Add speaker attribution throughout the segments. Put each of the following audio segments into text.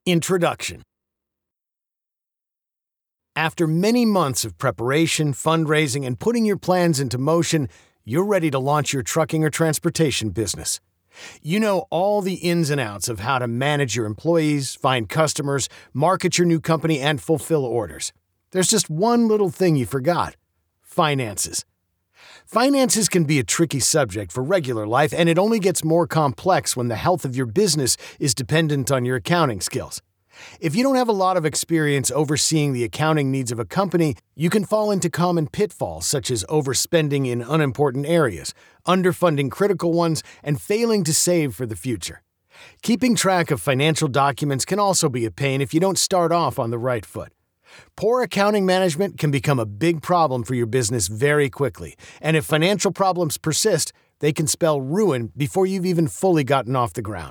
Speaker 1: Introduction. After many months of preparation, fundraising, and putting your plans into motion, you're ready to launch your trucking or transportation business. You know all the ins and outs of how to manage your employees, find customers, market your new company, and fulfill orders. There's just one little thing you forgot: finances. Finances can be a tricky subject for regular life, and it only gets more complex when the health of your business is dependent on your accounting skills. If you don't have a lot of experience overseeing the accounting needs of a company, you can fall into common pitfalls such as overspending in unimportant areas, underfunding critical ones, and failing to save for the future. Keeping track of financial documents can also be a pain if you don't start off on the right foot. Poor accounting management can become a big problem for your business very quickly, and if financial problems persist, they can spell ruin before you've even fully gotten off the ground.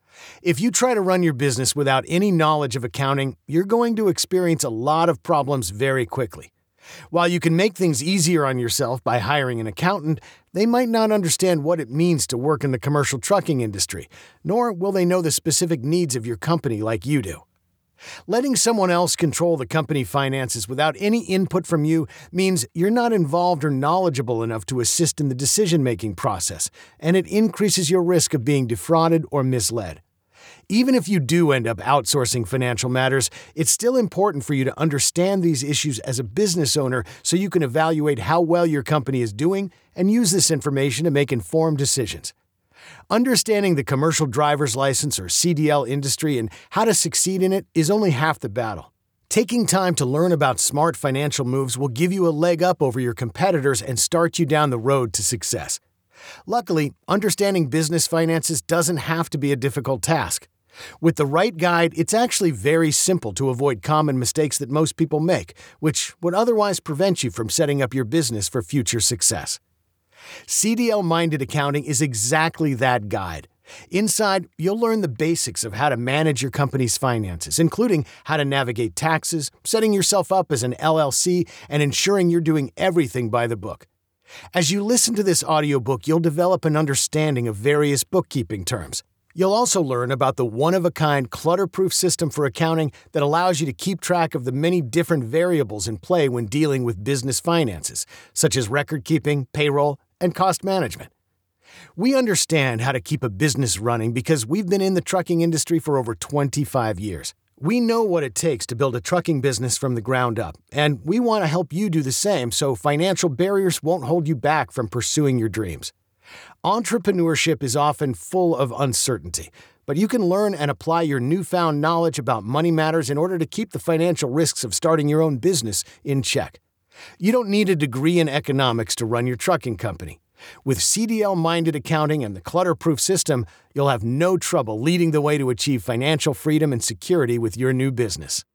Speaker 1: If you try to run your business without any knowledge of accounting, you're going to experience a lot of problems very quickly. While you can make things easier on yourself by hiring an accountant, they might not understand what it means to work in the commercial trucking industry, nor will they know the specific needs of your company like you do. Letting someone else control the company finances without any input from you means you're not involved or knowledgeable enough to assist in the decision-making process, and it increases your risk of being defrauded or misled. Even if you do end up outsourcing financial matters, it's still important for you to understand these issues as a business owner so you can evaluate how well your company is doing and use this information to make informed decisions. Understanding the commercial driver's license or CDL industry and how to succeed in it is only half the battle. Taking time to learn about smart financial moves will give you a leg up over your competitors and start you down the road to success. Luckily, understanding business finances doesn't have to be a difficult task. With the right guide, it's actually very simple to avoid common mistakes that most people make, which would otherwise prevent you from setting up your business for future success. CDL-Minded Accounting is exactly that guide. Inside, you'll learn the basics of how to manage your company's finances, including how to navigate taxes, setting yourself up as an LLC, and ensuring you're doing everything by the book. As you listen to this audiobook, you'll develop an understanding of various bookkeeping terms. You'll also learn about the one-of-a-kind clutter-proof system for accounting that allows you to keep track of the many different variables in play when dealing with business finances, such as record-keeping, payroll, and cost management. We understand how to keep a business running because we've been in the trucking industry for over 25 years. We know what it takes to build a trucking business from the ground up, and we want to help you do the same so financial barriers won't hold you back from pursuing your dreams. Entrepreneurship is often full of uncertainty, but you can learn and apply your newfound knowledge about money matters in order to keep the financial risks of starting your own business in check. You don't need a degree in economics to run your trucking company. With CDL-Minded Accounting and the clutter-proof system, you'll have no trouble leading the way to achieve financial freedom and security with your new business.